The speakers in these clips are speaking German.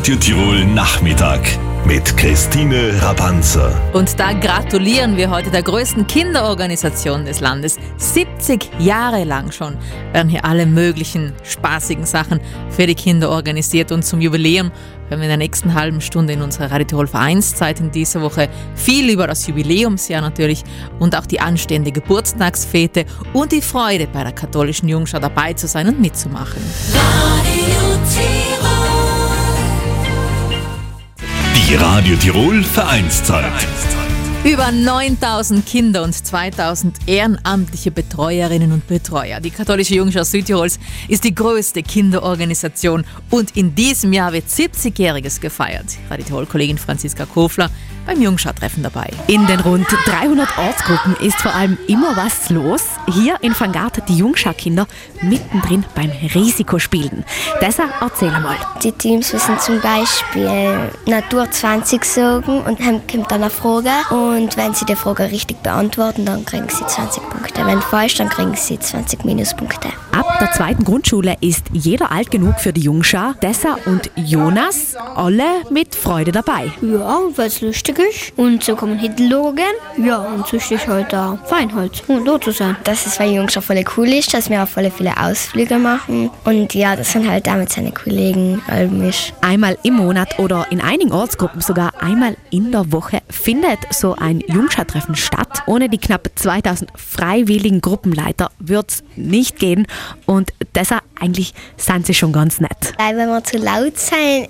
Radio Tirol Nachmittag mit Christine Rabanzer. Und da gratulieren wir heute der größten Kinderorganisation des Landes. 70 Jahre lang schon werden hier alle möglichen spaßigen Sachen für die Kinder organisiert. Und zum Jubiläum hören wir in der nächsten halben Stunde in unserer Radio Tirol Vereinszeit in dieser Woche viel über das Jubiläumsjahr natürlich und auch die anstehende Geburtstagsfete und die Freude bei der katholischen Jungschar dabei zu sein und mitzumachen. Radio Tirol. Die Radio Tirol Vereinszeit. Über 9000 Kinder und 2000 ehrenamtliche Betreuerinnen und Betreuer. Die katholische Jungschar Südtirols ist die größte Kinderorganisation und in diesem Jahr wird 70-Jähriges gefeiert. Radio Tirol-Kollegin Franziska Kofler beim Jungschar-Treffen dabei. In den rund 300 Ortsgruppen ist vor allem immer was los. Hier in Fangart die Jungschar-Kinder mittendrin beim Risikospielen. Deshalb erzähl mal. Die Teams müssen zum Beispiel Natur 20 sagen und dann kommt dann eine Frage. Und wenn sie die Frage richtig beantworten, dann kriegen sie 20 Punkte. Wenn falsch, dann kriegen sie 20 Minuspunkte. Ab der 2. Grundschule ist jeder alt genug für die Jungschar. Tessa und Jonas, alle mit Freude dabei. Ja, weil es lustig ist. Und so kann man hinten schauen. Ja, und so ist es halt auch fein halt, um da zu sein. Dass es bei Jungschar voll cool ist, dass wir auch voll viele Ausflüge machen. Und ja, das sind halt da mit seinen Kollegen ist. Einmal im Monat oder in einigen Ortsgruppen sogar einmal in der Woche findet so ein Jungschar-Treffen statt. Ohne die knapp 2000 freiwilligen Gruppenleiter wird es nicht gehen. Und deshalb eigentlich sind sie schon ganz nett. Weil wenn wir zu laut sind,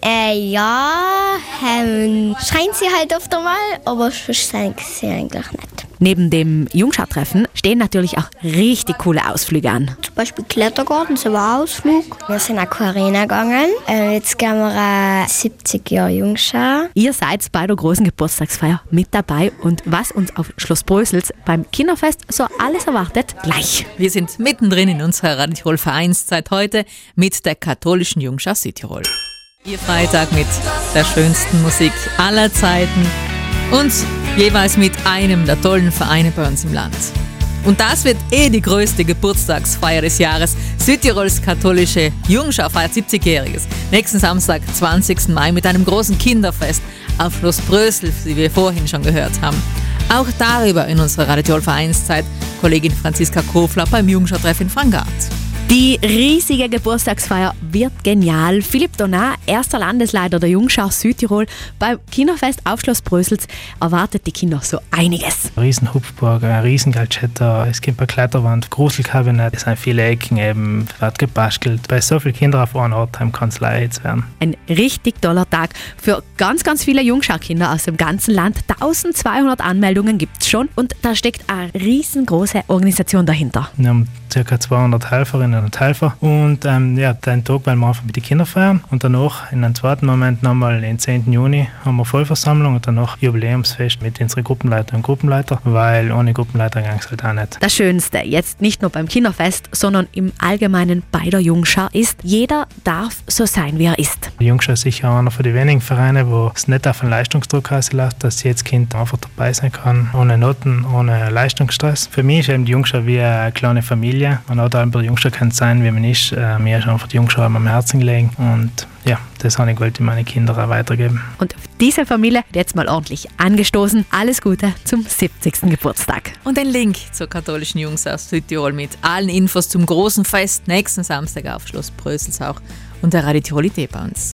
schreien sie halt oft einmal, aber sonst sind sie eigentlich nett. Neben dem Jungschar-Treffen stehen natürlich auch richtig coole Ausflüge an. Zum Beispiel Klettergarten, so ein Ausflug. Wir sind auch Arena gegangen. Jetzt gehen wir 70 Jahre Jungschar. Ihr seid bei der großen Geburtstagsfeier mit dabei und was uns auf Schloss Brösels beim Kinderfest so alles erwartet, gleich. Wir sind mittendrin in unserer Radio Tirol Vereinszeit heute mit der katholischen Jungschar Südtirol. Ihr Freitag mit der schönsten Musik aller Zeiten und jeweils mit einem der tollen Vereine bei uns im Land. Und das wird die größte Geburtstagsfeier des Jahres. Südtirols katholische Jungschar feiert 70-Jähriges. Nächsten Samstag, 20. Mai, mit einem großen Kinderfest auf Schloss Brösels, wie wir vorhin schon gehört haben. Auch darüber in unserer Radio Tirol Vereinszeit Kollegin Franziska Kofler beim Jungschar-Treff in Fangart. Die riesige Geburtstagsfeier wird genial. Philipp Donat, erster Landesleiter der Jungschar Südtirol, beim Kinderfest auf Schloss Brösels erwartet die Kinder so einiges. Ein Riesenhupfburg, ein Riesengalchetta, es gibt eine Kletterwand, Gruselkabinett, es sind viele Ecken, eben wird gebastelt. Bei so vielen Kindern auf einem Ort kann es leicht werden. Ein richtig toller Tag für ganz, ganz viele Jungschar-Kinder aus dem ganzen Land. 1200 Anmeldungen gibt es schon und da steckt eine riesengroße Organisation dahinter. Wir haben ca. 200 Helferinnen und Helfer und den Tag wollen wir einfach mit den Kindern feiern und danach in einem zweiten Moment nochmal den 10. Juni haben wir Vollversammlung und danach Jubiläumsfest mit unseren Gruppenleiter und Gruppenleiter, weil ohne Gruppenleiter ging es halt auch nicht. Das Schönste jetzt nicht nur beim Kinderfest, sondern im Allgemeinen bei der Jungschar ist, jeder darf so sein, wie er ist. Die Jungschar ist sicher einer von den wenigen Vereinen, wo es nicht auf einen Leistungsdruck lässt, dass jedes Kind einfach dabei sein kann, ohne Noten, ohne Leistungsstress. Für mich ist eben die Jungschar wie eine kleine Familie. Man hat auch bei der Jungschar kann sein, wie man ist. Mir ist einfach die Jungschar am Herzen gelegen und ja, das habe ich wollte meine Kinder auch weitergeben. Und auf diese Familie wird jetzt mal ordentlich angestoßen. Alles Gute zum 70. Geburtstag. Und den Link zur katholischen Jungschar Südtirol mit allen Infos zum großen Fest nächsten Samstag auf Schloss Brösels auch und der Radio Tirol Idee bei uns.